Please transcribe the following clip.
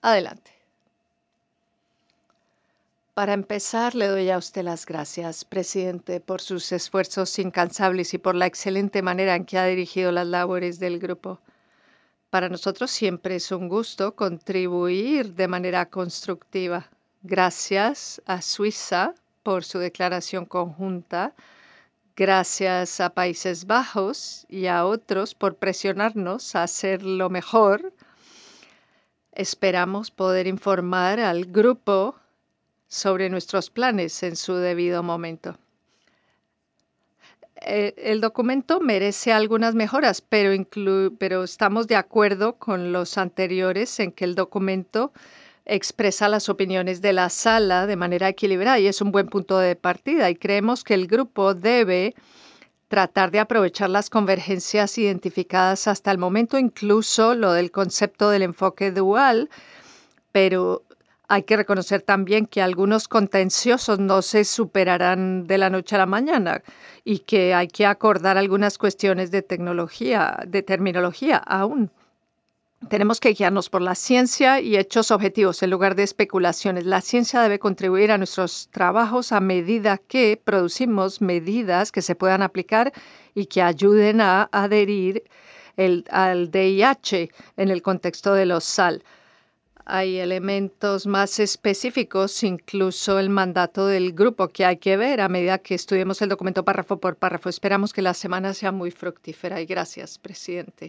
Adelante. Para empezar, le doy a usted las gracias, presidente, por sus esfuerzos incansables y por la excelente manera en que ha dirigido las labores del grupo. Para nosotros siempre es un gusto contribuir de manera constructiva. Gracias a Suiza por su declaración conjunta. Gracias a Países Bajos y a otros por presionarnos a hacerlo mejor. Esperamos poder informar al grupo sobre nuestros planes en su debido momento. El documento merece algunas mejoras, pero estamos de acuerdo con los anteriores en que el documento expresa las opiniones de la sala de manera equilibrada y es un buen punto de partida. Y creemos que el grupo debe tratar de aprovechar las convergencias identificadas hasta el momento, incluso lo del concepto del enfoque dual, pero hay que reconocer también que algunos contenciosos no se superarán de la noche a la mañana y que hay que acordar algunas cuestiones de terminología aún. Tenemos que guiarnos por la ciencia y hechos objetivos en lugar de especulaciones. La ciencia debe contribuir a nuestros trabajos a medida que producimos medidas que se puedan aplicar y que ayuden a adherir al DIH en el contexto de los SAL. Hay elementos más específicos, incluso el mandato del grupo, que hay que ver a medida que estudiemos el documento párrafo por párrafo. Esperamos que la semana sea muy fructífera y gracias, presidente.